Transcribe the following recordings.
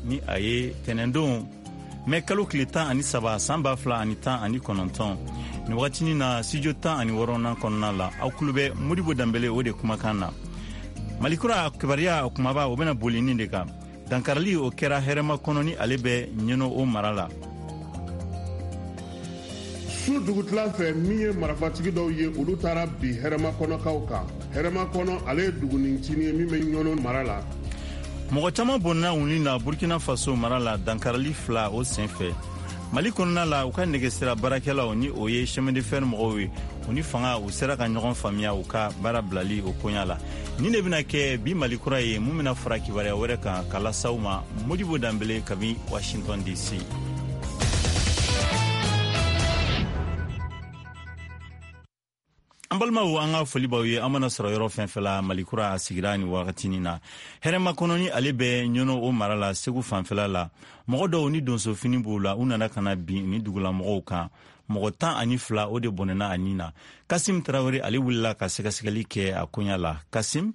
ni a ye tɛnɛndon mɛ kalo tile 17 san 2019 ni wagatini na studio 16 kɔnɔna la aw tulo bɛ Modibo Danbele o de kumakan na. Malikura kibaruya kumaba o bɛna boli nin de kan. Dankarali o kɛra hɛrɛma kɔnɔ ni ale bɛ ɲɛnɔ o mara la. Su dugutila fɛ min ye marifatigi dɔw ye olu taara bi hɛrɛma kɔnɔkaw kan. Hɛrɛma kɔnɔ ale ye dugunicinin ye min bɛ ɲɔnɔ mara la. Mɔgɔ caman bɔnna wuli na Burkina Faso mara la dankarali 2 o senfɛ. Mali kɔnɔna la u ka nɛgɛsira baarakɛlaw ni o ye chemin de fer mɔgɔw ye u ni fanga u sera ka ɲɔgɔn faamuya u ka baara bilali o koɲa la. Ni de bɛna kɛ bi Mali kura ye mun bɛna fara kibaruya wɛrɛ kan ka lasaw ma Modibo Danbele kabi Washington DC. An balimaw an ka foli b'aw ye an mana sɔrɔ yɔrɔ fɛn fɛn la Malikura a sigira ni wagatinin na. Hɛrɛma kɔnɔ ni ale bɛ ɲɔnɔ o mara la Segu fanfɛla la. Mɔgɔ dɔw ni donso fini b'u la u nana kana bin ni dugulamɔgɔw kan. Mɔgɔ 12 o de bɔnɛna a nin na. Kasim Tarawele ale wulila ka sɛgɛsɛgɛli kɛ a koɲa la. Kasim?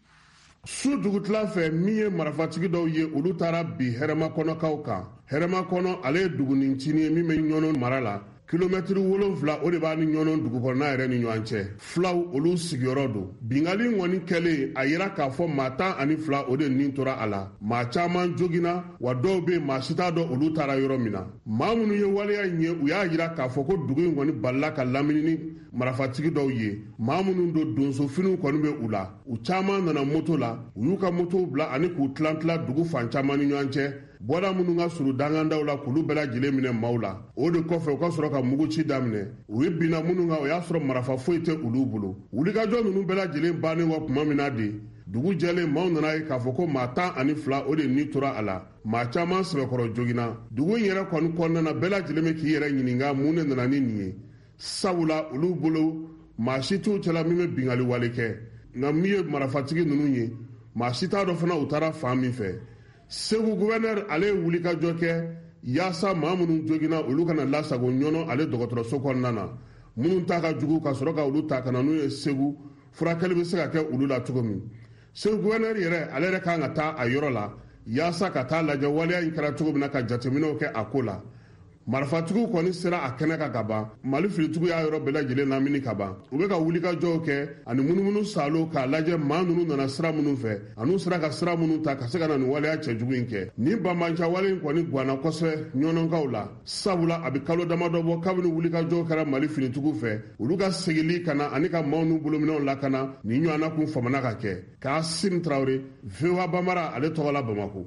Su dugutila fɛ min ye marifatigi dɔw ye olu taara bi hɛrɛma kɔnɔkaw kan. Hɛrɛma kɔnɔ ale ye dugunicinin ye min bɛ ɲɔnɔ mara la. Kilomɛtiri 7 o de b'a ni ɲɔnɔ dugukɔnɔna yɛrɛ ni ɲɔgɔn cɛ. Filaw olu sigiyɔrɔ don. Bingali ŋɔni kɛlen a yira k'a fɔ maa 12 o de nin tora a la. Maa caman joginna wa dɔw bɛ maa si t'a dɔn olu taara yɔrɔ min na. Maa minnu ye waleya in ye u y'a yira k'a fɔ ko dugu in kɔni balila ka lamini ni marifatigi dɔw ye. Maa minnu don donsofiniw kɔni bɛ u la. U caman nana moto la. U y'u ka motow bila ani k'u tilan dugu fan caman ni ɲɔgɔn cɛ. Bɔda minnu ka suru dangandaw la k'olu bɛɛ lajɛlen minɛ maaw la. O de kɔfɛ u ka sɔrɔ ka muguci daminɛ. U ye binna minnu kan o y'a sɔrɔ marifa foyi tɛ olu bolo. Wulikajɔ ninnu bɛɛ lajɛlen bannen wa tuma min na de dugu jɛlen maaw nana ye k'a fɔ ko maa 12 o de ni tora a la. Maa caman sɛbɛkɔrɔ joginna. Dugu in yɛrɛ kɔni kɔnɔna na bɛɛ lajɛlen bɛ k'i yɛrɛ ɲininka mun de nana ni nin ye. Sabula olu bolo maa si t'u cɛla min bɛ bingali wale kɛ. Nka min ye marifatigi ninnu ye maa si t'a dɔn fana u taara fan min fɛ. Segu gouverneur ale ye wulikajɔ kɛ yaasa maa minnu joginna olu kana lasago ɲɔnɔ ale dɔgɔtɔrɔso kɔnɔna na. Minnu ta ka jugu ka sɔrɔ ka olu ta kana n'u ye Segu furakɛli bɛ se ka kɛ olu la cogo min. Segu gouverneur yɛrɛ ale yɛrɛ kan ka taa a yɔrɔ la yaasa ka taa lajɛ waleya in kɛra cogo min na ka jateminɛw kɛ a ko la. Marifatigiw kɔni sera a kɛnɛ kan ka ban. Mali filitigiw y'a yɔrɔ bɛɛ lajɛlen lamini ka ban. U bɛ ka wulikajɔw kɛ ani munumunu salo k'a lajɛ maa ninnu nana sira minnu fɛ an'u sera ka sira minnu ta ka se ka na nin waleya cɛjugu in kɛ. Nin banbanca wale in kɔni guwanna kosɛbɛ ɲɔnɔnkaw la. Sabula a bɛ kalo damadɔ bɔ kabini wulikajɔw kɛra Mali finitigiw fɛ. Olu ka segili ka na ani ka maaw n'u bolominɛw lakana nin ɲɔgɔnna kun famana ka kɛ. Kasim Traoré, VOA Bambara ale tɔgɔ la Bamako.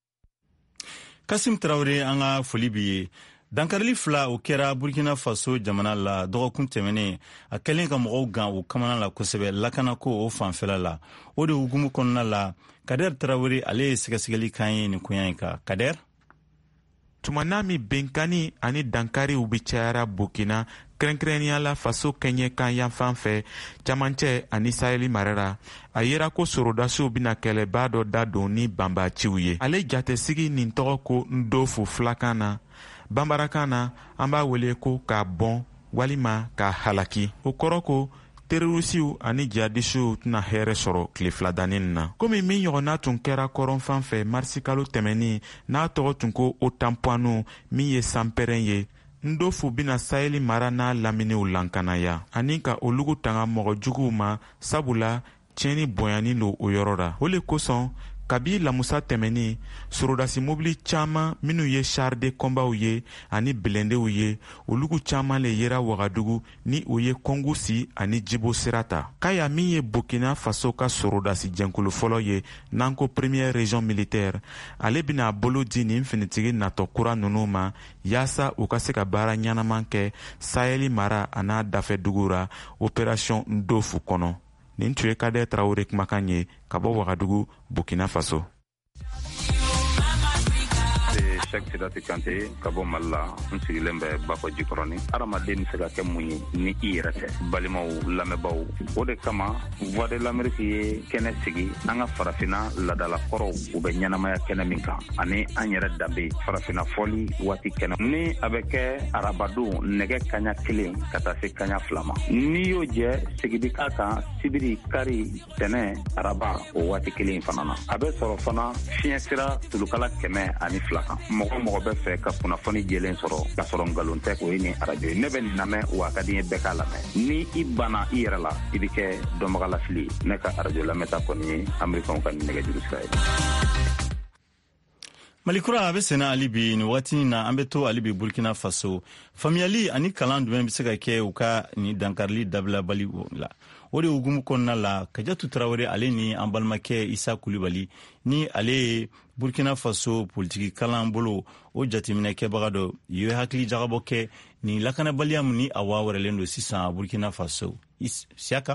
Kasim Traoré an ka foli b'i ye. Dankarili 2 o kɛra Burkina Faso jamana la dɔgɔkun tɛmɛnen a kɛlen ka mɔgɔw gan o kamana la kosɛbɛ lakanako o fanfɛla la. O de hukumu kɔnɔna la Kader Traoré ale ye sɛgɛsɛgɛli kan ye nin koɲa in kan. Kader? Tumana mi benkani ani dankariw bi cayara Burkina kɛrɛnkɛrɛnnenya la faso kɛɲɛ kan yan fan fɛ camancɛ ani Saheli marara a yera ko sorodasiw bina kɛlɛba dɔ da don ni banbaciw ye. Ale jatesigi nin tɔgɔ ko Ndofu filakan na. Bambarakan na an b'a wele ko k'a bɔn walima k'a halaki. O kɔrɔ ko terorisiw ani jihadisiw tɛna hɛrɛ sɔrɔ tile 2 danin na. Komi min ɲɔgɔnna tun kɛra kɔrɔn fan fɛ marisi kalo tɛmɛnin n'a tɔgɔ tun ko Otanpuanu min ye sanpɛrɛn ye. Ndofu bina Saheli mara n'a laminiw lankanaya ani ka olugu tanga mɔgɔ juguw ma sabula tiɲɛni bonyani lo o yɔrɔ la. O le kosɔn kabi lamusa tɛmɛni sorodasi mobili caman minnu ye char de combatw ye ani blendew ye olugu caman le yera Wagadugu ni o ye Kongo si ani Djibo sira ta. Kaya min ye Burkina Faso ka sorodasi jɛnkulu fɔlɔ ye n'an ko première région militaire ale bina bolo di nin finitigi natɔ kura nunu ma yaasa u ka se ka baara ɲɛnaman kɛ Saheli mara a n'a dafɛ dugu ra opération Ndofu kɔnɔ. Nin tun ye Kader Traoré kumakan ye ka bɔ Wagadugu, Burkina Faso. Cheikh Sidati Kante ka bɔ Mali la n sigilen bɛ Bafɔ Jikɔrɔni. Adamaden bɛ se ka kɛ mun ye ni i yɛrɛ tɛ. Balimaw lamɛnbaaw, o de kama Voix de l'Amérique ye kɛnɛ sigi an ka farafinna ladalakɔrɔw u bɛ ɲɛnamaya kɛnɛ min kan ani an yɛrɛ danbe farafinna fɔli waati kɛnɛ ni a bɛ kɛ arabadon nɛgɛ kaɲa 1 ka taa se kaɲa 2 ma. N'i y'o jɛ sigidi k'a kan sibiri kari tɛnɛ araba o waati 1 fana na. A bɛ sɔrɔ fana fiɲɛ sira tulukala 102 kan. Mɔgɔ bɛ fɛ ka kunnafoni jɛlen sɔrɔ ka sɔrɔ nkalon tɛ o ye ni arajo ye. Ne bɛ nin lamɛn wa ka di ye bɛɛ k'a lamɛn. Ni i banna i yɛrɛ la i bɛ kɛ dɔnbagalafili ye. Ne ka arajo lamɛnta kɔni ye Amerikanw ka nɛgɛjuru sira ye. Malikura a bɛ sɛnɛ hali bi nin wagati na an bɛ to hali bi Burkina Faso faamuyali ani kalan jumɛn bɛ se ka kɛ u ka ni dankarili dabilabali la. O de hukumu kɔnɔna la Kajatu Tarawele ale ni an balimakɛ Isa Kulibali ni ale ye Burkina Faso politiki kalan bolo o jateminɛ kɛbaga dɔ ye hakili jagabɔ kɛ ni lakanabaliya min ni a wawɛrɛlen don sisan Burkina Faso. Siaka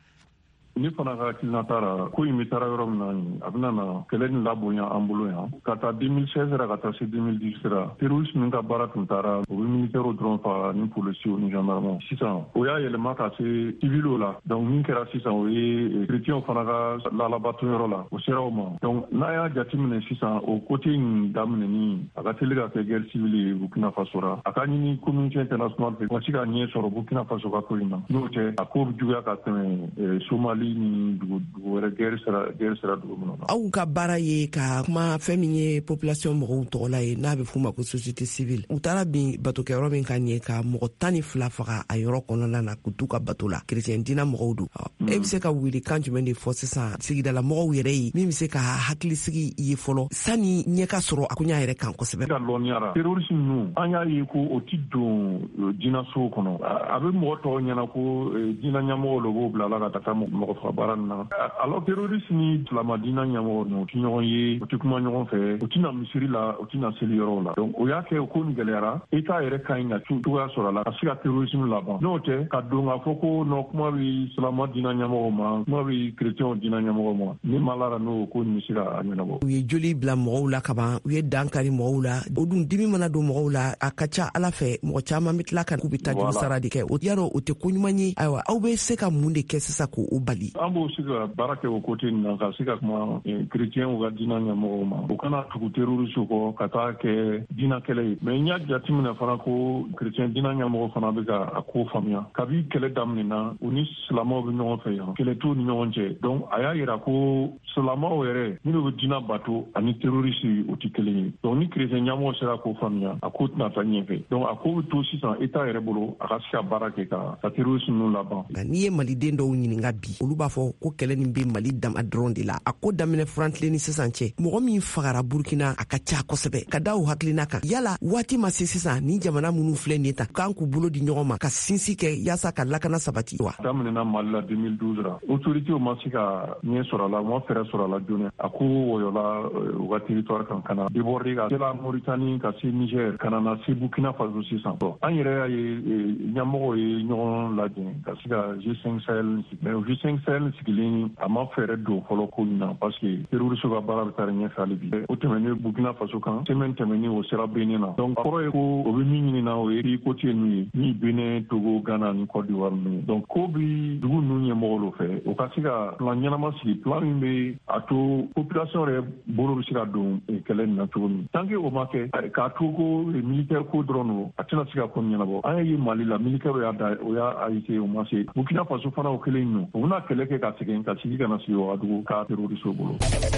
ni fana ka hakilina taara ko in bɛ taara yɔrɔ min na a bɛna na kɛlɛ ni labonya an bolo yan ka taa 2016 ra ka taa se 2018 ra terroriste ninnu ka baara tun taara o bɛ militaires dɔrɔn faga ni policiers ni gendarmes sisan o y'a yɛlɛma ka se civils la donc min kɛra sisan o ye chrétiens fana ka laalabato yɔrɔ la o sera o ma donc n'a y'a jateminɛ sisan o côté in daminɛni a ka teli ka kɛ guerre civile ye Burkina Faso ra a ka ɲini communauté internationale fɛ ka se ka ɲɛ sɔrɔ Burkina Faso ka ko in na n'o tɛ a ko bɛ juguya ka tɛmɛ Somali ni dugu wɛrɛ guerre sera dugu minnu na. Aw ka baara ye ka kuma fɛn min ye population mɔgɔw tɔgɔ la ye n'a bɛ f'u ma ko société civile u taara bin batokɛyɔrɔ min ka ɲɛ ka mɔgɔ 12 faga a yɔrɔ kɔnɔna na k'u t'u ka bato la chrétien dina mɔgɔw don e bɛ se ka wuli kan jumɛn de fɔ sisan sigidala mɔgɔw yɛrɛ ye min bɛ se ka hakilisigi ye fɔlɔ sani ɲɛ ka sɔrɔ a ko ɲa yɛrɛ kan kosɛbɛ. Ka lɔnniyara terrorisme ninnu an y'a ye ko o ti don dinasow kɔnɔ a bɛ mɔgɔ tɔw ɲɛna ko dina ɲɛmɔgɔ de b'o bila la ka taa mɔgɔ faga baara nin na alors terroriste ni silamadina ɲɛmɔgɔ ninnu o ti ɲɔgɔn ye o ti kuma ɲɔgɔn fɛ o tina misiri la o tina seli yɔrɔw la donc o y'a kɛ o ko nin gɛlɛyara État yɛrɛ ka ɲi ka cogoya sɔrɔ a la ka se ka terrorisme laban n'o tɛ ka don k'a fɔ ko non kuma bɛ silamadina ɲɛmɔgɔ ma kuma bɛ chrétien dina ɲɛmɔgɔ ma ni ma lara n'o ko nin bɛ se ka ɲɛnabɔ. U ye joli bila mɔgɔw la kaban u ye dankari mɔgɔw la o dun dimi mana don mɔgɔw la a ka ca Ala fɛ mɔgɔ caman bɛ tila ka k'u bɛ taa juru sara de kɛ o yarɔ o tɛ ko ɲuman ye ayiwa aw bɛ se ka mun de kɛ sisan k'o bali. An b'o se ka baara kɛ o côté nin na ka se ka kuma chrétien ka diinɛ ɲɛmɔgɔw ma o kana tugu terroriste kɔ ka taa kɛ diinɛ kɛlɛ ye mais n y'a jateminɛ fana ko chrétien diinɛ ɲɛmɔgɔ fana bɛ ka a ko faamuya kabi kɛlɛ daminɛna u ni silamɛw bɛ ɲɔgɔn fɛ yan kɛlɛ t'u ni ɲɔgɔn cɛ donc a y'a yira ko silamɛw yɛrɛ minnu bɛ diinɛ bato ani terroriste o tɛ kelen ye donc ni chrétien ɲɛmɔgɔ sera k'o faamuya a ko tɛna taa ɲɛfɛ donc a ko bɛ to sisan État yɛrɛ bolo a ka se ka baara kɛ ka terroriste ninnu laban. N'i ye maliden dɔw ɲininka bi olu b'a fɔ ko kɛlɛ nin bɛ Mali dama dɔrɔn de la a ko daminɛ furantilen ni sisan cɛ mɔgɔ min fagara Burkina a ka ca kosɛbɛ ka da o hakilina kan yala waati ma se sisan ni jamana minnu filɛ nin ta k'an k'u bolo di ɲɔgɔn ma ka sinsin kɛ yaasa ka lakana sabati wa. Daminɛna Mali la 2012 ra autorités ma se ka ɲɛ sɔrɔ a la ma fɛɛrɛ sɔrɔ a la joona a ko wɔyɔla u ka territoire kan kana déborder ka la Mauritanie ka se Niger kana na se Burkina Faso sisan bon an yɛrɛ y'a ye ɲɛmɔgɔw ye ɲɔgɔn lajɛ ka se ka G5 Sahel mais G5 Sahel sigilen a ma fɛɛrɛ don fɔlɔ ko in na parce que terroriste ka baara bɛ taa ɲɛfɛ hali bi o tɛmɛnen Burkina Faso kan semaine tɛmɛnen o sera Benin na donc kɔrɔ ye ko o bɛ min ɲini na o ye côté ninnu ye ni Benin Togo Ghana ni Côte d'Ivoire ninnu donc ko bi dugu ninnu ɲɛmɔgɔw fɛ o ka se ka plan ɲɛnama sigi plan min bɛ a to population yɛrɛ bolo bɛ se ka don kɛlɛ nin na cogo min tant que o ma kɛ k'a to ko militaire ko dɔrɔn don a tɛna se ka ko ɲɛnabɔ an ye Mali la militaire o y'a ayise o ma se Burkina Faso fana o kelen nin o bɛna kɛlɛ kɛ ka segin ka sigi kana sigi Wagadugu ka terroriste bolo.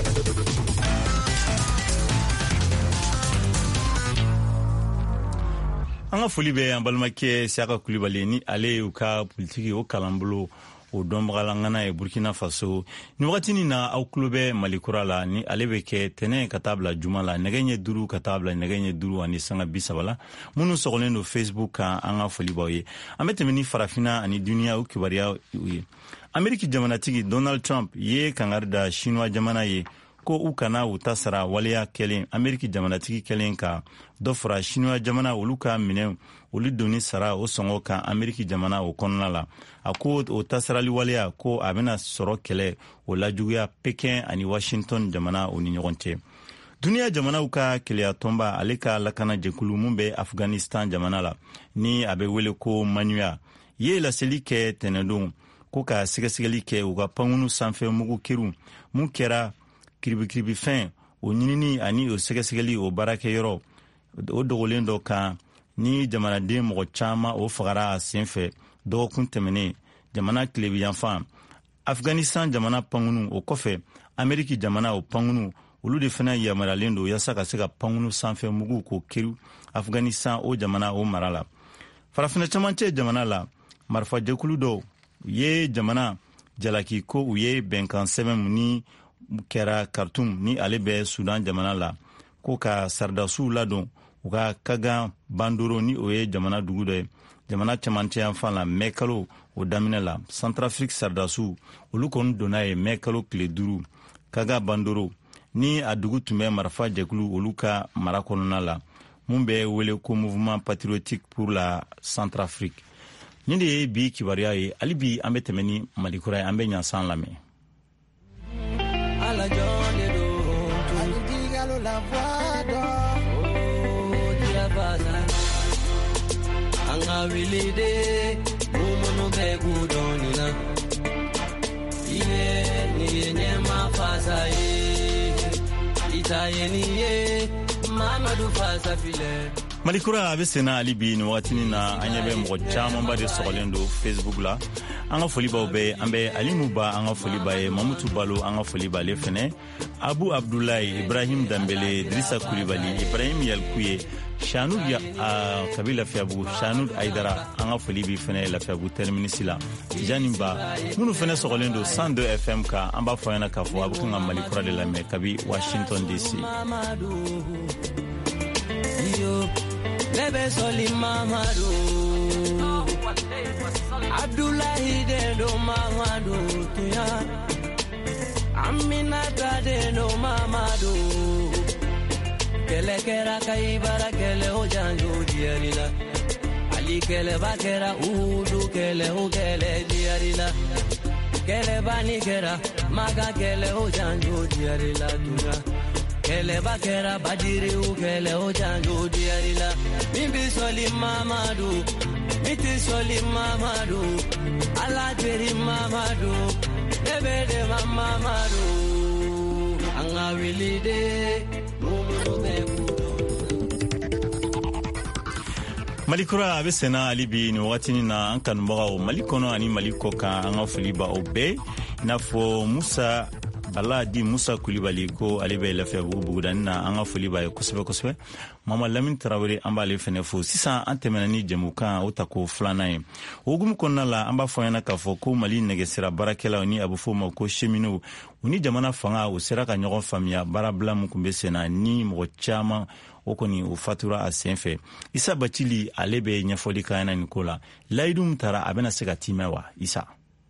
An ka foli bɛ an balimakɛ Siaka Kulibali ni ale y'u ka politiki o kalan bolo o dɔnbagalangana ye Burkina Faso ni wagatinin na aw tulo bɛ Malikura la ni ale bɛ kɛ tɛnɛ ka taa bila juma la nɛgɛ ɲɛ 5 ka taa bila nɛgɛ ɲɛ 5 ani sanga 30 la minnu sɔgɔlen don Facebook kan an ka foli b'aw ye an bɛ tɛmɛ ni farafina ani duniya o kibaruya ye Ameriki jamanatigi Donald Trump ye kangari da Chinois jamana ye ko u kana u ta sara waleya kɛlen Ameriki jamanatigi kɛlen ka dɔ fara Chinois jamana olu ka minɛ olu doni sara o sɔngɔ kan Ameriki jamana o kɔnɔna la a ko o ta sarali waleya ko a bɛna sɔrɔ kɛlɛ o lajuguya Pekin ani Washington jamana o ni ɲɔgɔn cɛ duniya jamanaw ka keleya tɔnba ale ka lakana jɛkulu mun bɛ Afghanistan jamana la ni a bɛ wele ko manuya ye laseli kɛ tɛnɛdon ko ka sɛgɛsɛgɛli kɛ u ka pankunu sanfɛ mugu kiriw mun kɛra kiribikiribifɛn o ɲinini ani o sɛgɛsɛgɛli o baarakɛyɔrɔ o dogolen dɔ kan ni jamanaden mɔgɔ caman o fagara a senfɛ dɔgɔkun tɛmɛnen jamana tilebiyanfan Afghanistan jamana pankunu o kɔfɛ Ameriki jamana o pankunu olu de fana yamaralen don yasa ka se ka pankunu sanfɛ mugu ko kiri Afghanistan o jamana o mara la farafina camancɛ jamana la marifa jɛkulu dɔw ye jamana jalaki ko u ye bɛnkan sɛbɛn ni kɛra Khartoum ni ale bɛ Sudan jamana la ko ka saridasiw ladon u ka kagan bandoro ni o ye jamana dugu dɔ ye jamana camancɛ yanfan la mɛ kalo o daminɛ la Centrafrique saridasiw olu kɔni donna ye mɛ kalo tile 5 kaga bandoro ni a dugu tun bɛ marifa jɛkulu olu ka mara kɔnɔna la mun bɛ wele ko Mouvement Patriotique pour la Centrafrique. Ni de ye bi kibaruya ye hali bi an bɛ tɛmɛ ni malikura ye an bɛ ɲasan lamɛn. Malikura a bɛ senna hali bi ni waatinin na an ɲɛ bɛ mɔgɔ camanba de sɔgɔlen don Facebook la an ka foli b'aw bɛɛ an bɛ Alimu Ba an ka foli b'a ye Mamutu Balo an ka foli b'ale fɛnɛ Abu Abdulayi Ibrahim Dambele Drissa Kulibali Ibrahim Yalkuye Shanud Kabi Lafiyabugu Shanud Aidara an ka foli bi fɛnɛ Lafiyabugu terminus la Tijani Ba minnu fɛnɛ sɔgɔlen don 102 FM kan an b'a fɔ ɲɛna k'a fɔ a bɛ kan ka Malikura de lamɛn kabi Washington DC. Lebe soli Mamadu Abdullahi de do Mamadu tuya Aminata de do Mamadu Kele kera kaibara kele ojanjo diarila Ali kele bakera udu kele ukele diarila Kele bani kera maga kele ojanjo diarila tuya Kele bakera badiri ukele ojanjo diarila Mimbi soli Mamadu Miti soli Mamadu Alajeri Mamadu Nebede Mamadu Anga wilide Malikura a bɛ senna hali bi ni wagatinin na an kanubagaw Mali kɔnɔ ani Mali kɔ kan an ka foli b'aw bɛɛ i n'a fɔ Musa Bala di Musa Kulibali ko ale bɛ Lafiyabugu bugudani na an ka foli b'a ye kosɛbɛ kosɛbɛ Mama Lamine Tarawele an b'ale fɛnɛ fo sisan an tɛmɛna ni jɛmukan o ta ko filanan ye o hukumu kɔnɔna la an b'a fɔ ɲɛna k'a fɔ ko Mali nɛgɛsira baarakɛlaw ni a bɛ fɔ o ma ko cheminots u ni jamana fanga o sera ka ɲɔgɔn faamuya baarabila min tun bɛ senna ni mɔgɔ caman o kɔni o fatura a senfɛ Isa Bacili ale bɛ ɲɛfɔli k'an ɲɛna nin ko la layidu min taara a bɛna se ka timɛ wa Isa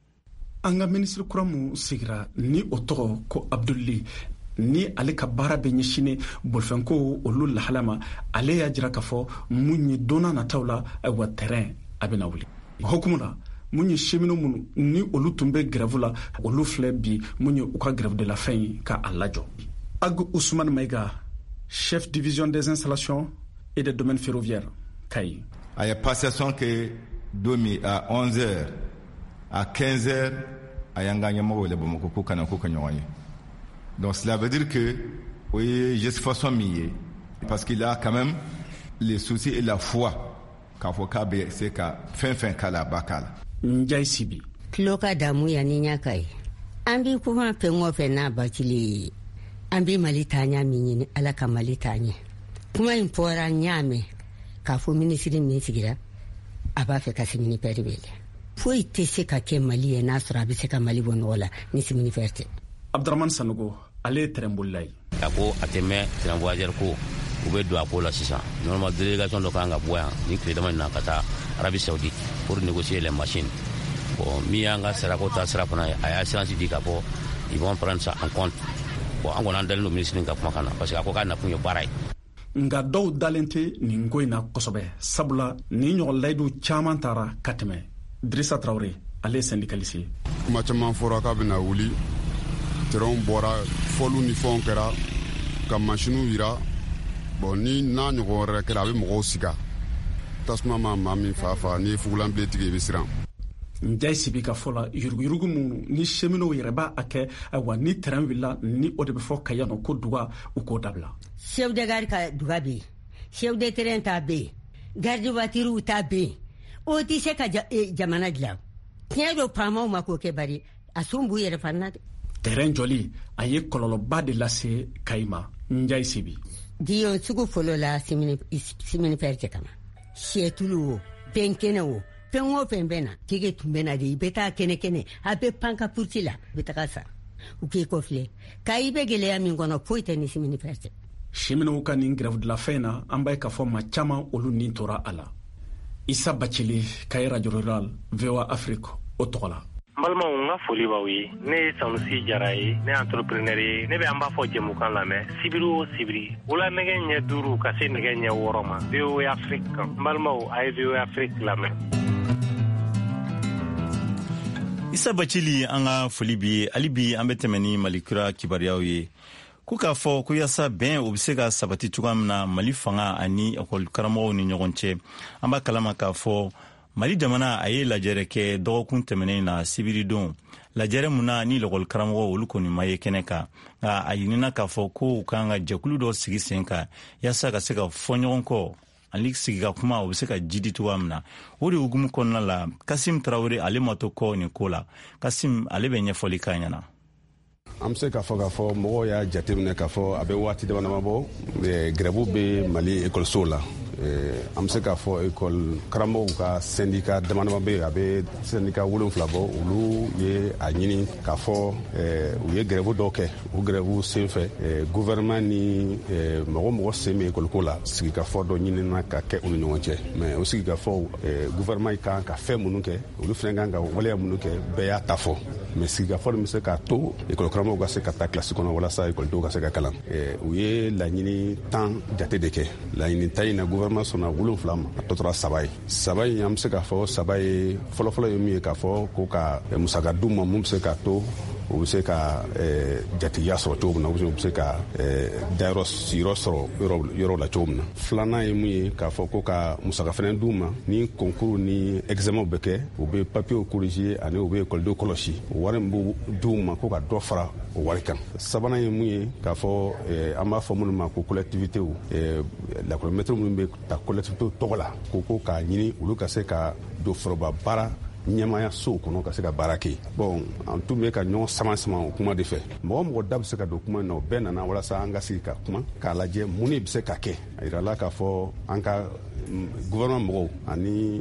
an ka minisiri kura mun sigira ni o tɔgɔ ko Abdulayi ni ale ka baara bɛ ɲɛsinnen bolifɛnko olu lahala ma ale y'a jira k'a fɔ mun ye donna nataw la wa terrain a bɛna wuli hukumu la mun ye cheminot minnu ni olu tun bɛ grève la olu filɛ bi mun ye u ka grève de la faim ye ka a lajɔ Ag Ousmane Maïga chef division des installations et des domaines ferroviaires Kayi a ye passation que domi à 11h à 15h a y'an ka ɲɛmɔgɔw yɛlɛ Bamakɔ ko kana ko ka ɲɔgɔn ye donc cela veut dire que o ye gestation min ye parce qu'il a quand même les soucis et la foi k'a fɔ k'a bɛ se ka fɛn k'a la a b'a k'a la Njai Sibi kilo ka damu ya ni ɲa ka ye an b'i kuma fɛn o fɛn n'a Bacili an b'i Mali taaɲa min ɲini Ala ka Mali taaɲɛ kuma in fɔra n y'a mɛn k'a fɔ minisiri min sigira a b'a fɛ ka seminipɛri wele foyi tɛ se ka kɛ Mali ye n'a sɔrɔ a bɛ se ka Mali bɔ nɔgɔ la ni seminipɛri tɛ Abdramane Sanogo ale ye terrain bolila ye a ko a tɛ mɛn terrain voyageur ko u bɛ don a ko la sisan normalement délégation dɔ kan ka bɔ yan ni tile dama in na ka taa Arabie Saoudite pour négocier les machines bon min y'an ka sarako ta sira fana ye a y'a assurance di ka fɔ ils vont prendre ça en compte bon an kɔni an dalen don ministre ka kuma kan na parce que a ko k'a nakun ye baara ye nka dɔw dalen tɛ nin ko in na kosɛbɛ sabula ni ɲɔgɔn layidu caman taara ka tɛmɛ Drissa Traoré ale ye syndicaliste ye kuma caman fɔra k'a bɛna wuli terrain bɔra fɔliw ni fɛnw kɛra ka machine wira bon ni na ɲɔgɔn wɛrɛ kɛra a bɛ mɔgɔw siga tasuma ma maa min fa ni fugulan bilen tigi i bɛ siran. Njai Sibi ka fɔ la yuruguyurugu minnu ni cheminot yɛrɛ b'a kɛ ayiwa ni terrain wulila ni o de bɛ fɔ Kaya nɔ ko duga u k'o dabila. chef de gare ka duga bɛ yen chef de terrain ta bɛ yen garde voiture ta bɛ yen o tɛ se ka jamana dilan tiɲɛ don faamaw ma k'o kɛ bari a sun b'u yɛrɛ fana de. Terrain jɔli a ye kɔlɔlɔba de lase Kayi ma Njai Sibi. diyo sugu fɔlɔ la simini fɛrɛ cɛ kama sɛtulu o penkɛnɛ o fɛn o fɛn bɛ na tege tun bɛ na de i bɛ taa kɛnɛ a bɛ pan ka puruti la i bɛ taga sa u k'i kɔfilɛ Kayi bɛ gɛlɛya min kɔnɔ foyi tɛ ni simini fɛrɛ cɛ. cheminot ka nin grève dilanfɛn na an b'a ye k'a fɔ maa caman olu nin tora a la. Isa Bacili Kayi radio rural VOA Afrique o tɔgɔ la. N balimaw n ka foli b'aw ye ne ye Sanusi Jara ye ne ye entrepreneur ye ne bɛ an b'a fɔ jɛmukan lamɛn sibiri o sibiri wula nɛgɛ ɲɛ 5 ka se nɛgɛ ɲɛ 6 ma VOA Afrique kan n balimaw a ye VOA Afrique lamɛn. Isa Bacili an ka foli bi hali bi an bɛ tɛmɛ ni Malikura kibariyaw ye ko k'a fɔ ko yasa bɛn o bɛ se ka sabati cogoya min na Mali fanga ani ekɔli karamɔgɔw ni ɲɔgɔn cɛ an b'a kalama k'a fɔ Mali jamana a ye lajɛrɛ kɛ dɔgɔkun tɛmɛnen na sibiri don lajɛrɛ mun na ni ekɔli karamɔgɔw olu kɔni ma ye kɛnɛ kan nka a ɲinina k'a fɔ ko u kan ka jɛkulu dɔ sigi sen kan yasa ka se ka fɔ ɲɔgɔn kɔ ani sigi ka kuma o bɛ se ka jidi cogoya min na o de hukumu kɔnɔna la Kasim Tarawele ale ma to kɔ nin ko la Kasim ale bɛ ɲɛfɔli k'a ɲɛna. An bɛ se k'a fɔ mɔgɔw y'a jateminɛ k'a fɔ a bɛ waati dama bɔ grève bɛ Mali ekɔlisow la an bɛ se k'a fɔ ekɔli karamɔgɔw ka syndicat dama bɛ yen a bɛ syndicat 7 bɔ olu ye a ɲini k'a fɔ u ye grève dɔw kɛ o grève senfɛ gouvernement ni mɔgɔ sen bɛ ekɔliko la sigikafɔ dɔ ɲinina ka kɛ u ni ɲɔgɔn cɛ mais o sigikafɔ gouvernement kan ka fɛn minnu kɛ olu fana kan ka waleya minnu kɛ bɛɛ y'a ta fɔ mais sigikafɔ bɛ se k'a to ekɔli karamɔgɔw ka se ka taa kilasi kɔnɔ walasa ekɔlidenw ka se ka kalan u ye laɲini 10 jate de kɛ laɲini 10 in na gouvernement sɔnna 7 ma a tɔ tora 3 ye 3 in an bɛ se k'a fɔ 3 ye fɔlɔfɔlɔ ye min ye k'a fɔ ko ka musaka d'u ma mun bɛ se k'a to u bɛ se ka jatigiya sɔrɔ cogo min na u bɛ se ka dayɔrɔ siyɔrɔ sɔrɔ yɔrɔ la cogo min na 2nan ye mun ye k'a fɔ ko ka musaka fɛnɛ d'u ma ni concours ni examen bɛ kɛ u bɛ papier corriger ani u bɛ ekɔlidenw kɔlɔsi o wari min b'u d'u ma ko ka dɔ fara o wari kan 3nan ye mun ye k'a fɔ an b'a fɔ minnu ma ko collectivité lakɔli maître minnu bɛ ta collectivité tɔgɔ la ko k'a ɲini olu ka se ka don foroba baara ɲɛmaya sow kɔnɔ ka se ka baara kɛ bon an tun bɛ ka ɲɔgɔn sama o kuma de fɛ mɔgɔ da bɛ se ka don kuma in na o bɛɛ nana walasa an ka sigi ka kuma k'a lajɛ mun de bɛ se ka kɛ a yirala k'a fɔ an ka gouvernement mɔgɔw ani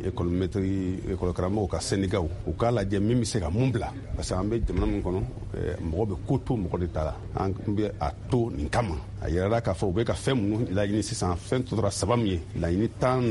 ekɔli karamɔgɔw ka syndicat u k'a lajɛ min bɛ se ka mun bila parce que an bɛ jamana min kɔnɔ mɔgɔ bɛ ko to mɔgɔ de ta la an bɛ a to nin kama a yirala k'a fɔ u bɛ ka fɛn minnu laɲini sisan fɛn tora 3 min ye laɲini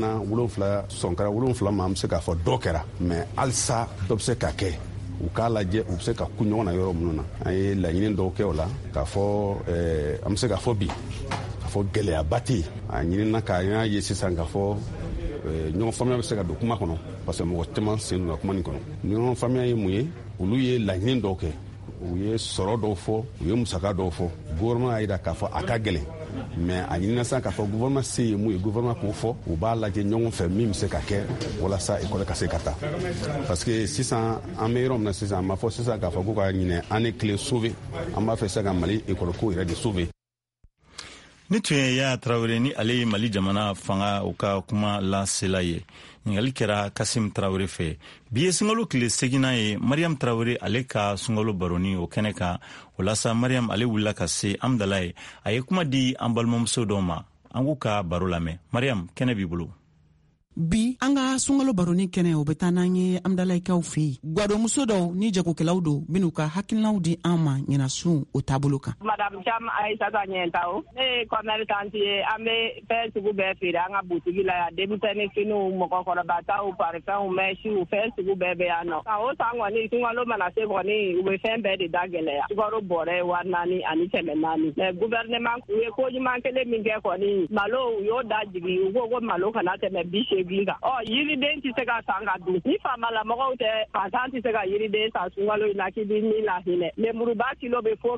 17 sɔnkara 7 ma an bɛ se k'a fɔ dɔ kɛra mais halisa dɔ bɛ se ka kɛ u k'a lajɛ u bɛ se ka ku ɲɔgɔn na yɔrɔ minnu na an ye laɲini dɔw kɛ o la k'a fɔ an bɛ se k'a fɔ bi k'a fɔ gɛlɛyaba tɛ yen a ɲinina k'a y'a ye sisan k'a fɔ ɲɔgɔn faamuya bɛ se ka don kuma kɔnɔ parce que mɔgɔ caman sen donna kuma nin kɔnɔ ɲɔgɔn faamuya ye mun ye olu ye laɲini dɔw kɛ u ye sɔrɔ dɔw fɔ u ye musaka dɔw fɔ gouvernement y'a jira k'a fɔ a ka gɛlɛn mais a ɲinina sisan k'a fɔ gouvernement se ye mun ye gouvernement k'o fɔ u b'a lajɛ ɲɔgɔn fɛ min bɛ se ka kɛ walasa ekɔli ka se ka taa parce que sisan an bɛ yɔrɔ min na sisan an b'a fɔ sisan k'a fɔ ko ka ɲinɛ an ni tile sauver an b'a fɛ sisan ka Mali ekɔliko yɛrɛ de sauver. Ni tun ye Yaya Tarawele ni ale ye Mali jamana fanga u ka kuma lasela ye ɲininkali kɛra Kasim Tarawele fɛ bi ye sunkalo tile 8nan ye Mariam Tarawele ale ka sunkalo baroni o kɛnɛ kan o la sa Mariam ale wulila ka se Amdala ye a ye kuma di an balimamuso dɔw ma an k'u ka baro lamɛn Mariam kɛnɛ b'i bolo. Bi an ka sunkalo baroni kɛnɛ o bɛ taa n'an ye Amdalayikaw fɛ yen gwadɔmuso dɔw ni jagokɛlaw don bɛn'u ka hakilinaw di an ma ɲɛnasun o taabolo kan. Madame Cham Aïssata Ɲɛntaw ne ye commerçante ye an bɛ fɛn sugu bɛɛ feere an ka butigi la yan denmisɛnnin finiw mɔgɔkɔrɔbataw parfɛnw mɛsiw fɛn sugu bɛɛ bɛ yan nɔ o san kɔni sunkalo mana se kɔni u bɛ fɛn bɛɛ de da gɛlɛya sukaro bɔrɛ 4 ani 4 mais gouvernement u ye ko ɲuman kelen min kɛ kɔni malo u y'o da jigi u ko malo kana tɛmɛ 80 tobili kan yiriden tɛ se ka san ka dun ni faamalamɔgɔw tɛ fantan tɛ se ka yiriden san sunkalo in na k'i b'i ni lahinɛ lemuruba kilo bɛ fo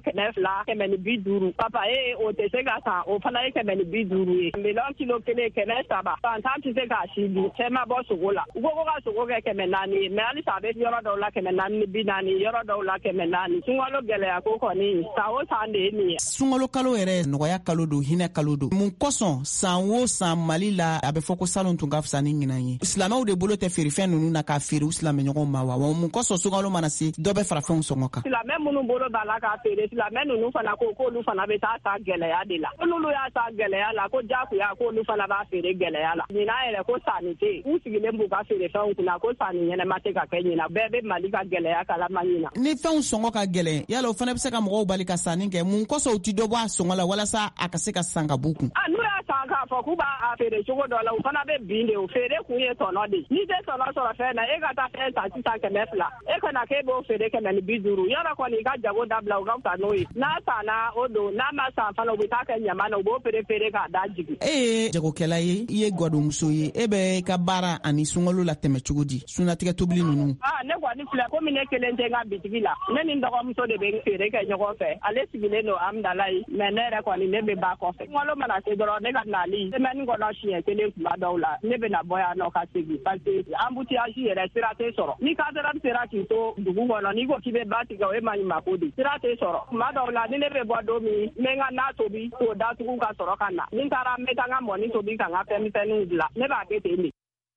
250 papa o tɛ se ka san o fana ye 250 ye melon kilo kelen 300 fantan tɛ se ka si dun cɛ ma bɔ sogo la u ko ka sogo kɛ 400 ye mais halisa a bɛ yɔrɔ dɔw la 440 yɔrɔ dɔw la 400 sunkalo gɛlɛya ko kɔni san o san de ye nin ye. Sunkalo kalo yɛrɛ nɔgɔya kalo don hinɛ kalo don mun kosɔn san o san Mali la a bɛ fɔ ko salon tun ka fisa ni ɲinan ye silamɛw de bolo tɛ feerefɛn ninnu na k'a feere u silamɛɲɔgɔnw ma wa mun kosɔn sunkalo mana se dɔ bɛ fara fɛnw sɔngɔ kan. Silamɛ minnu bolo b'a la k'a feere silamɛ ninnu fana ko k'olu fana bɛ taa sa gɛlɛya de la n'olu y'a sa gɛlɛya la ko jakuya k'olu fana b'a feere gɛlɛya la ɲinan yɛrɛ ko sanni tɛ yen u sigilen b'u ka feerefɛnw kunna ko sanni ɲɛnɛma tɛ ka kɛ ɲinan bɛɛ bɛ Mali ka gɛlɛya kalama ɲinan. Ni fɛnw sɔngɔ ka gɛlɛn yala o fana bɛ se ka mɔgɔw bali ka sanni kɛ mun kosɔn u tɛ dɔ bɔ a sɔngɔ la walasa a ka se ka san ka b'u kun. N'u y'a san k'a fɔ k'u b'a feere cogo dɔ la u fana bɛ bin de o feere kun ye tɔnɔ de n'i tɛ tɔnɔ sɔrɔ fɛn na e ka taa fɛn ta sisan 200 e kana k'e b'o feere 250 yɔrɔ kɔni i ka jago dabila u ka fisa n'o ye n'a sanna o don n'a ma san fana u bɛ taa kɛ ɲama na u b'o feere k'a da jigin. E ye jagokɛla ye i ye gwadomuso ye e bɛ ka baara ani sunkalo la tɛmɛ cogo di sunatigɛ tobili ninnu. Ne kɔni filɛ komi ne kelen tɛ n ka bitigi la ne ni n dɔgɔmuso de bɛ feere kɛ ɲɔgɔn fɛ ale sigilen don Amdalayi mais ne yɛrɛ kɔni ne bɛ ba kɔfɛ sunkalo mana se dɔrɔn ne ka nali semaine kɔnɔ siɲɛ kelen tuma dɔw la ne bɛ na bɔ yan nɔ ka segin parce que embouteillage yɛrɛ sira tɛ sɔrɔ ni cadre sera k'i to dugu kɔnɔ n'i ko k'i bɛ ba tigɛ o ye maɲumako de sira tɛ sɔrɔ tuma dɔw la ni ne bɛ bɔ don min n bɛ n ka na tobi k'o datugu ka sɔrɔ ka na ni n taara n bɛ taa n ka mɔni tobi ka n ka fɛnmisɛnninw dilan ne b'a kɛ ten de.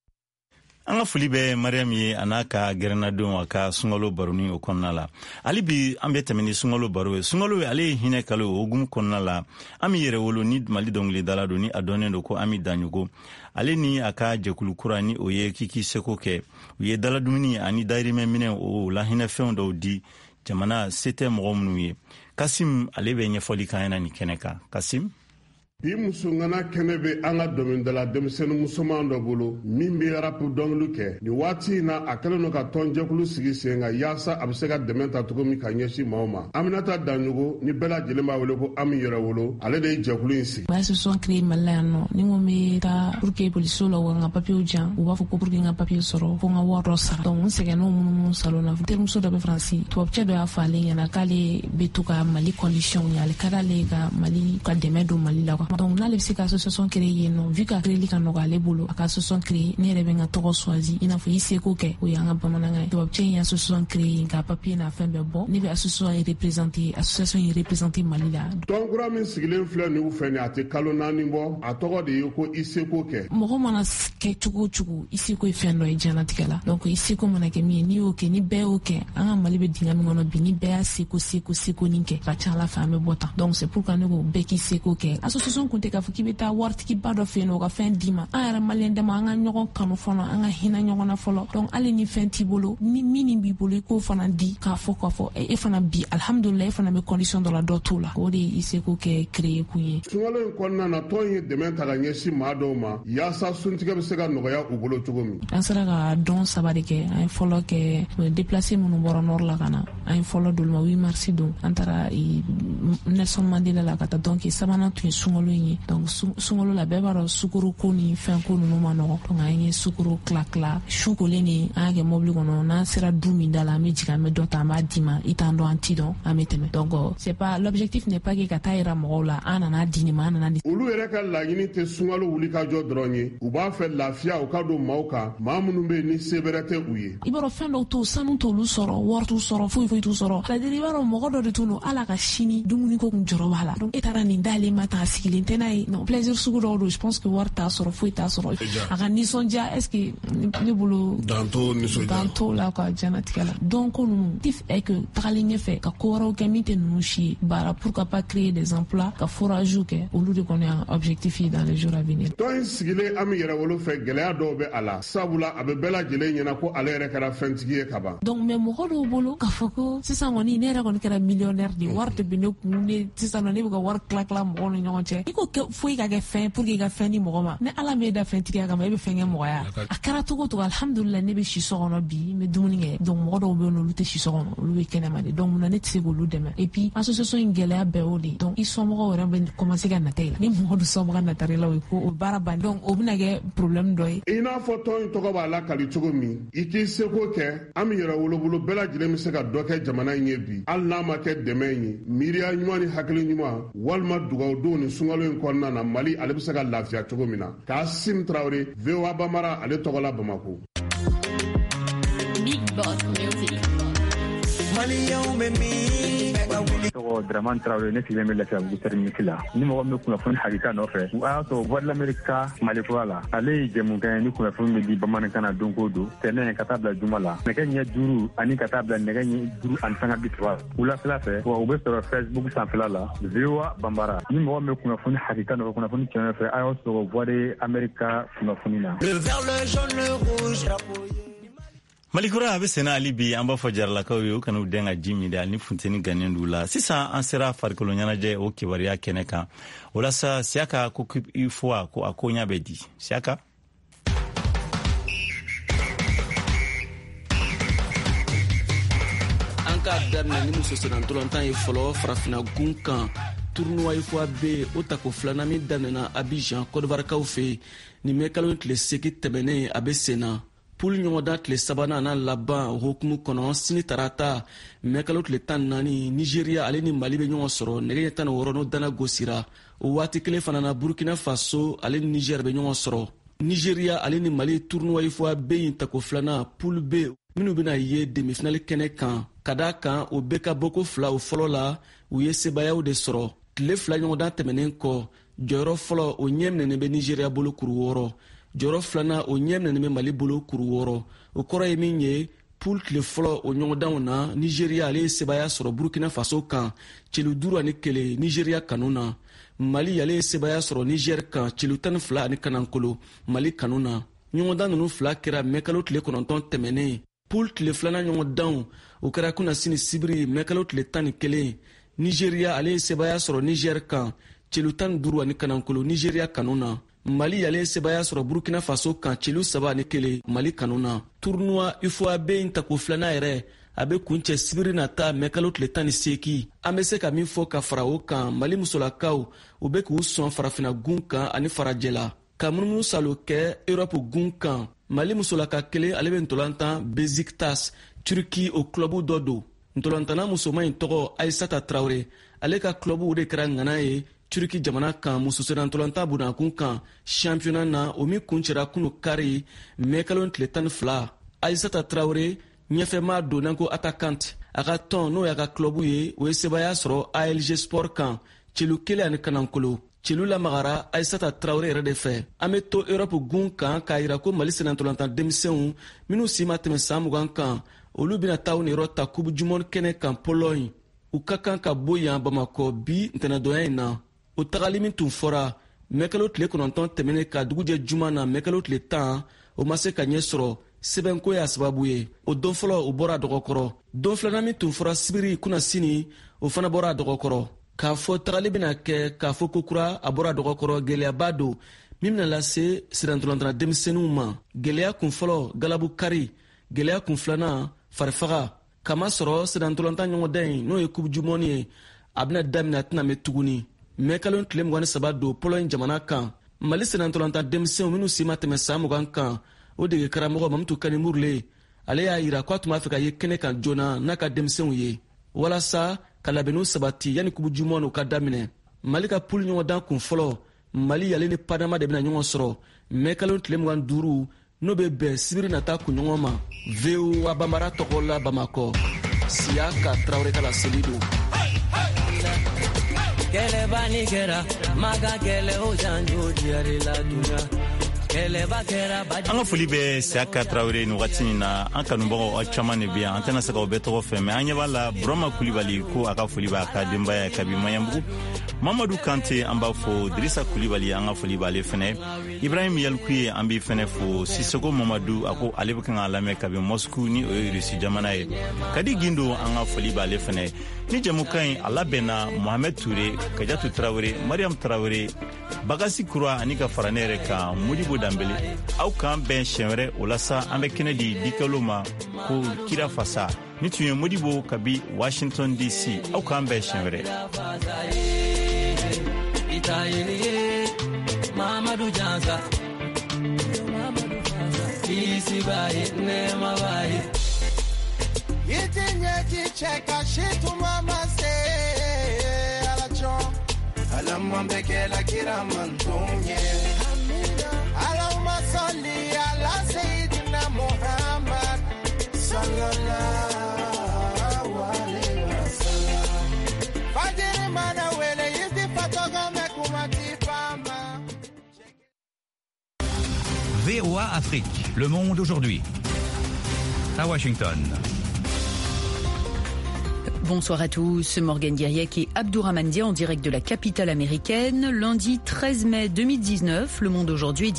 An ka foli bɛ Mariam ye a n'a ka gɛrɛnnadenw a ka sunkalo baroni o kɔnɔna la hali bi an bɛ tɛmɛ ni sunkalo baro ye sunkalo ale ye hinɛ kalo o hukumu kɔnɔna la an bɛ yɛrɛ wolo ni Mali dɔnkilidala don ni a dɔnnen don ko Ami Daɲogo ale ni a ka jɛkulu kura ni o ye kiki seko kɛ u ye daladumuni ani dayirimɛ minɛ o lahinɛfɛnw dɔw di jamana se tɛ mɔgɔ minnu ye Kasim ale bɛ ɲɛfɔli kan yana ni kɛnɛ kan Kasim. Bi musungana kɛnɛ bɛ an ka dɔnkilidala denmisɛnnin musoman dɔ bolo min bɛ rap dɔnkili kɛ nin waati in na a kɛlen don ka tɔnjɛkulu sigi sen kan yaasa a bɛ se ka dɛmɛ ta cogo min ka ɲɛsin maaw ma Aminata Daɲogo ni bɛɛ lajɛlen b'a wele ko Ami yɛrɛ wolo ale de ye jɛkulu in sigi. Association créé Mali la yan nɔ ni ko n bɛ taa pour que policiers la u ka n ka papiers jan u b'a fɔ ko pour que n ka papier sɔrɔ fo n ka wari dɔ sara donc n sɛgɛnna o munumunu salon na terimuso dɔ bɛ Faransi tubabukɛ dɔ y'a fɔ ale ɲɛna k'ale bɛ to ka Mali condition ye ale ka d'ale ka Mali ka dɛmɛ don Mali la donc n'ale bɛ se ka association créé yen nɔ vu ka créeli ka nɔgɔ ale bolo a ka association créé ne yɛrɛ bɛ n ka tɔgɔ choisi i n'a fɔ i seko kɛ o y'an ka bamanankan ye tubabukɛ in ye association créé yen ka papier n'a fɛn bɛɛ bɔ ne bɛ association ye représenter Mali la. Tɔnkura min sigilen filɛ nin u fɛ nin a tɛ kalo 4 bɔ a tɔgɔ de ye ko i seko kɛ. Mɔgɔ mana kɛ cogo o cogo i seko ye fɛn dɔ ye diɲɛlatigɛ la donc i seko mana kɛ min ye n'i y'o kɛ ni bɛɛ y'o kɛ an ka Mali bɛ dingɛ min kɔnɔ bi ni bɛɛ y'a seko nin kɛ ka ca Ala fɛ an bɛ bɔ tan donc c'est pourquoi ne ko bɛɛ k'i seko kɛ association kun tɛ k'a fɔ k'i bɛ taa waritigiba dɔ fɛ yen o ka fɛn d'i ma an yɛrɛ Maliyɛn dama an ka ɲɔgɔn kanu fɔlɔ an ka hinɛ ɲɔgɔn na fɔlɔ donc hali ni fɛn t'i bolo ni min b'i bolo i k'o fana di k'a fɔ e fana bi alhamdulillah e fana bɛ condition dɔ la dɔ t'o la o de ye i seko kɛ créer kun ye. Sunkalo in kɔnɔna na tɔn ye dɛmɛ ta ka ɲɛsin maa dɔw ma yaasa suntigɛ bɛ se ka nɔgɔya u bolo cogo min. An sera ka dɔn 3 de kɛ an ye fɔlɔ kɛ déplacé minnu bɔra nord la ka na an ye fɔlɔ d'olu ma 8 mars don an taara Nelson Mandela la ka taa donc 3nan tun ye sunkalo in ye donc sunkalo la bɛɛ b'a dɔn sukaro ko ni fɛn ko ninnu ma nɔgɔ donc an ye sukaro tila su kolen ni an y'a kɛ mobili kɔnɔ n'an sera du min da la an bɛ jigin an bɛ dɔ ta an b'a d'i ma i t'an dɔn an t'i dɔn an bɛ tɛmɛ donc c'est pas l'objectif n'est pas que ka taa yira mɔgɔw la an nana di nin ma an nana di. Olu yɛrɛ ka laɲini tɛ sunkalo wuli ka jɔ dɔrɔn ye u b'a fɛ lafiya u ka don maaw kan maa minnu bɛ yen ni se bɛrɛ tɛ u ye. I b'a dɔn fɛn dɔw to sanu t'olu sɔrɔ wari t'u sɔrɔ foyi t'u sɔrɔ c'est-à-dire i b'a dɔn mɔgɔ dɔ de t'u don ala ka sini dumuni ko kun jɔrɔ b'a la donc e taara nin d'ale ma tan a sigilen tɛ n'a ye non plaisir sugu dɔw don je pense que wari t'a sɔrɔ foyi t'a sɔrɔ a ka nisɔndiya est-ce que ne bolo dan t'o la quoi diɲɛnatigɛ la donc ko ninnu tif est que tagalen ɲɛfɛ ka ko wɛrɛw kɛ min tɛ ninnu si ye baara pour que pas créer des emplois ka forage kɛ olu de kɔni y'an objectif ye dans les jours à venir. Tɔn in sigilen Ami yɛrɛ wolo fɛ gɛlɛya dɔw bɛ a la sabula a bɛ bɛɛ lajɛlen ɲɛna ko ale yɛrɛ kɛra fɛntigi ye ka ban. donc mais mɔgɔ dɔw bolo k'a fɔ ko sisan kɔni ne yɛrɛ kɔni kɛra millionnaire de wari de bɛ ne kun ne sisan ne bɛ ka wari tila mɔgɔw ni ɲɔgɔn cɛ kɛ i ko foyi ka kɛ fɛn pour que i ka fɛn di mɔgɔ ma ni ala m'e da fɛn tigiya kama e bɛ fɛn kɛ mɔgɔya a kɛra togo togo alhamdulillah ne bɛ si so kɔnɔ bi n bɛ dumuni kɛ donc mɔgɔ dɔw bɛ yen olu tɛ si so kɔnɔ olu bɛ kɛnɛma de donc mun na ne tɛ se k'olu dɛmɛ et puis association in gɛlɛya bɛɛ o de donc i somɔgɔw yɛrɛ bɛ commencer ka nata i la ni mɔgɔ dun somɔgɔ natara i la o ye ko o baara ban donc o bɛna kɛ problème dɔ ye i n'a fɔ tɔn in tɔgɔ b'a la kali cogo min i k'i seko kɛ an bɛ yɛrɛ wolobolo bɛɛ lajɛlen bɛ se ka dɔ kɛ jamana in ye bi hali n'a ma kɛ dɛmɛ in ye miiriya ɲuman ni hakili ɲuman walima dugawu ni sunkalo in kɔnɔna na Mali ale bɛ se ka lafiya cogo min na Kasim Traoré VOA Bambara ale tɔgɔ la Bamako. Big Boss Music. tɔgɔ Dramane Traoré ne sigilen bɛ Lafiyabugu terminus la ni mɔgɔ min bɛ kunnafoni hakika nɔfɛ o y'a sɔrɔ Voix de l'Amérique Malikura la ale ye jɛmukan ye ni kunnafoni bɛ di bamanankan na don o don tɛnɛn ka taa bila juma la nɛgɛ ɲɛ 5 ani ka taa bila nɛgɛ ɲɛ 5 ani 30 wulafɛla fɛ wa u bɛ sɔrɔ Facebook sanfɛla la VOA Bambara ni mɔgɔ min bɛ kunnafoni hakika nɔfɛ kunnafoni tiɲɛ nɔfɛ a y'o sɔrɔ Voix de l'Amérique kunnafoni na. Le vert, le jaune, le rouge, Malikura a bɛ sɛnɛ hali bi an b'a fɔ jaralakaw ye u kana u den ka ji min de hali ni funteni gannen d'u la sisan an sera farikolo ɲɛnajɛ o kibaruya kɛnɛ kan o la sa Siaka ko i fɔ ko a ko ɲɛ bɛ di Siaka. An ka daminɛ ni muso senantɔlɔntan ye fɔlɔ farafina gun kan tournoi IFOA B o tako filanan min daminɛna Abidjan Côte d'Ivoirekaw fɛ nin mɛ kalo tile 8 tɛmɛnen a bɛ senna poule ɲɔgɔndan tile 3nan n'a laban o hukumu kɔnɔ sini tarata mɛ kalo tile 14 Nigeria ale ni Mali bɛ ɲɔgɔn sɔrɔ nɛgɛ ɲɛ 16 n'o dana gosira o waati kelen fana na Burkina Faso ale ni Niger bɛ ɲɔgɔn sɔrɔ Nigeria ale ni Mali tournoi IFOA B in tako filanan poule B minnu bɛna ye demi-finale kɛnɛ kan ka d'a kan o bɛɛ ka bɔ ko fila o fɔlɔ la u ye sebayaw de sɔrɔ tile 2 ɲɔgɔndan tɛmɛnen kɔ jɔyɔrɔ fɔlɔ o ɲɛ minɛnen bɛ Nigeria bolo kuru 6 jɔyɔrɔ filanan o ɲɛ minɛnen bɛ Mali bolo kuru 6 o kɔrɔ ye min ye poule tile fɔlɔ o ɲɔgɔndanw na Nigeria ale ye sebaya sɔrɔ Burkina Faso kan celu 5 ani 1 Nigeria kanu na Mali ale ye sebaya sɔrɔ Niger kan celu 12 ani 9 Mali kanu na ɲɔgɔndan ninnu fila kɛra mɛ kalo tile 9 tɛmɛnen poule tile filanan ɲɔgɔndanw o kɛra kunna sini sibiri mɛ kalo tile 11 Nigeria ale ye sebaya sɔrɔ Niger kan celu 15 ani 9 Nigeria kanu na Mali ale sebaya sɔrɔ Burkina Faso kan celu 7 ani 1 Mali kanu na tournoi IFOA B in tako filanan yɛrɛ a bɛ kuncɛ sibiri nata mɛ kalo tile 18 an bɛ se ka min fɔ ka fara o kan Mali musolakaw u bɛ k'u sɔn farafina gun kan ani farajɛ la ka munumunu salo kɛ Europe gun kan Mali musolaka kelen ale bɛ ntolantan Besiktas Turki o clubu dɔ don ntolantana musoman in tɔgɔ Aissata Traoré ale ka clubu de kɛra ŋana ye Turki jamana kan muso senantolanta bunakun kan championnat na o min kun cɛra kunu kari mɛ kalo tile 12 Aissata Traoré ɲɛfɛma donnan ko attaquante a ka tɔn n'o y'a ka clubu ye o ye sebaya sɔrɔ ALG Sport kan celu 1 ani 9 celu lamagara Aissata Traoré yɛrɛ de fɛ an bɛ to Europe gun kan k'a yira ko Mali senantolantan denmisɛnw minnu si ma tɛmɛ san 20 kan olu bɛna taa u niyɔrɔ ta coupe du monde kɛnɛ kan Pologne u ka kan ka bɔ yan Bamakɔ bi ntɛnɛdonya in na o tagali min tun fɔra mɛ kalo tile 9 tɛmɛnen ka dugujɛ juma na mɛ kalo tile 10 o ma se ka ɲɛ sɔrɔ sɛbɛnko y'a sababu ye o don fɔlɔ o bɔra a dɔgɔkɔrɔ don filanan min tun fɔra sibiri kunna sini o fana bɔra a dɔgɔkɔrɔ k'a fɔ tagali bɛna kɛ k'a fɔ ko kura a bɔra a dɔgɔkɔrɔ gɛlɛyaba don min bɛna lase sirantolantana denmisɛnninw ma gɛlɛya kun fɔlɔ galabu kari gɛlɛya kun filanan farifaga kama sɔrɔ sirantolanta ɲɔgɔndan in n'o ye coupe du monde ye a bɛna daminɛ a tɛna mɛn tuguni mɛ kalo tile 23 don Pologne jamana kan Mali senantolanta denmisɛnw minnu si ma tɛmɛ san 20 kan o dege karamɔgɔ Mamutu Kani Murule ale y'a yira k'a tun b'a fɛ ka ye kɛnɛ kan joona n'a ka denmisɛnw ye walasa ka labɛnniw sabati yanni coupe du monde ka daminɛ Mali ka poule ɲɔgɔndan kun fɔlɔ Mali ale ni Panama de bɛna ɲɔgɔn sɔrɔ mɛ kalo tile 25 n'o bɛ bɛn sibiri nata kunɲɔgɔn ma VOA Bambara tɔgɔ la Bamakɔ Siaka Traoré ka laseli don Kelebani kera maga kele o janjo diari la dunya an ka foli bɛ Siaka Traoré ni wagati in na an kanubagaw aw caman de bɛ yan an tɛna se k'aw bɛɛ tɔgɔ fɛ mɛ an ɲɛ b'a la Burama Kulibali ko a ka foli b'a ka denbaya ye kabi Maɲanbugu Mamadou Kante an b'a fo Drissa Kulibali an ka foli b'ale fɛnɛ Ibrahim Yalkuye an b'i fɛnɛ fo Sisoko Mamadou a ko ale bɛ kan ka lamɛn kabi Moscou ni o ye Russie jamana ye Kadi Gindo an ka foli b'ale fɛnɛ ni jamukan in a labɛnna Mohamed Touré Kajatu Traoré Mariam Traoré Bagasi Kura ani ka fara ne yɛrɛ kan Modibo Dambele aw k'an bɛn siɲɛ wɛrɛ o la sa an bɛ kɛnɛ di dikɛlo ma ko kira fasa ni tun ye Modibo kabi Washington DC aw k'an bɛn siɲɛ wɛrɛ Mamadou Janza Isi baye nema baye Yitinye kicheka shitu mama se alacho Alamambeke la kiramantunye Allahumma salli ala Sayyidina Muhammad Sallallahu alayhi wa sallam Fajiri mana wele yizi fatoga mekumati fama VOA Afrique, le monde aujourd'hui. À Washington. Bonsoir à tous, Morgane Guiriec et Abdourahmane Dia en direct de la capitale américaine. Lundi 13 mai 2019, Le Monde aujourd'hui